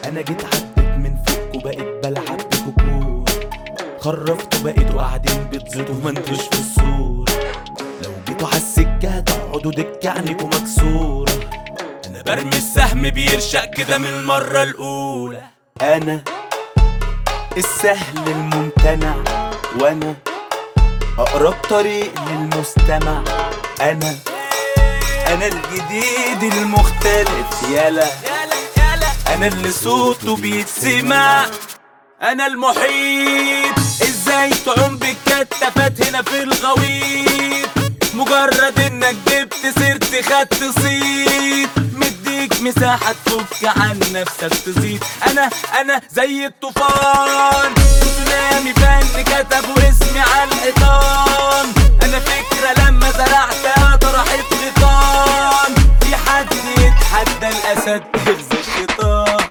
انا جيت عديت من فوق وبقيت بلعب بكوكور، خرفت وبقيتوا قاعدين بتزيدوا ما انتوش في الصورة. لو جيتوا عالسكة تقعدوا دكة عينيكوا مكسورة. انا برمي السهم بيرشق كده من المرة الاولى. انا السهل الممتنع، وانا اقرب طريق للمستمع. انا الجديد المختلف، يالا انا اللي صوته بيتسمع. انا المحيط، ازاي تعوم بالكتافات هنا في الغويط. مجرد انك جبت سيرتي خدت صيت، مديك مساحة تفك عن نفسك تزيد. انا زي الطوفان، تسونامي فن كتبوا اسمي على الحيطان. انا فكرة لما زرعتها طرحت غيطان. في حد يتحدى الاسد تهز الشيطان.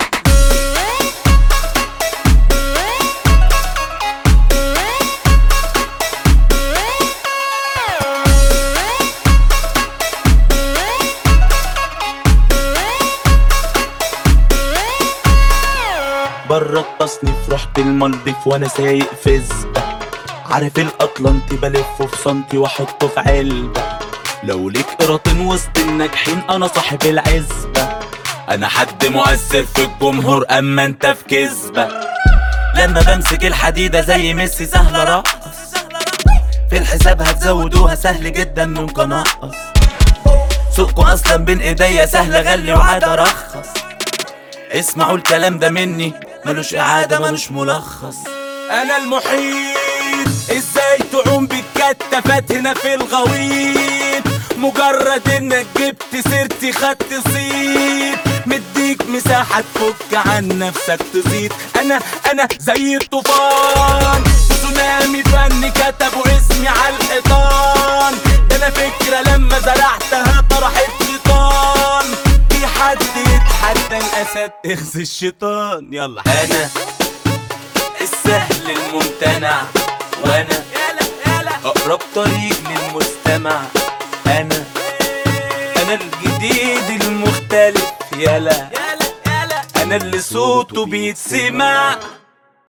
برا التصنيف رحت المالديف وانا سايق فزبة. عارف الاطلنطي بلفه في سنتي واحطه في علبة. لو ليك قراطين وسط الناجحين انا صاحب العزبة. انا حد مؤثر في الجمهور اما انت في كذبة. لما بمسك الحديدة زي ميسي سهل ارقص. في الحساب هتزودوها سهل جدا ممكن انقص. سوقكوا اصلا بين ايديا سهل اغلي وعاد ارخص. اسمعوا الكلام ده مني ملوش اعادة ملوش ملخص. انا المحيط، ازاي تعوم بالكتافات هنا في الغويط. مجرد انك جبت سيرتي خدت صيت، مديك مساحة تفك عن نفسك تزيد. انا زي الطوفان، تسونامي فن كتبوا اسمي على الحيطان. ده انا فكرة لما زرعتها طرحت غيطان. في حد يتحدى الاسد اخزي الشيطان. يلا انا السهل الممتنع، وانا اقرب طريق للمستمع. انا الجديد المختلف، يالا انا اللي صوته بيتسمع.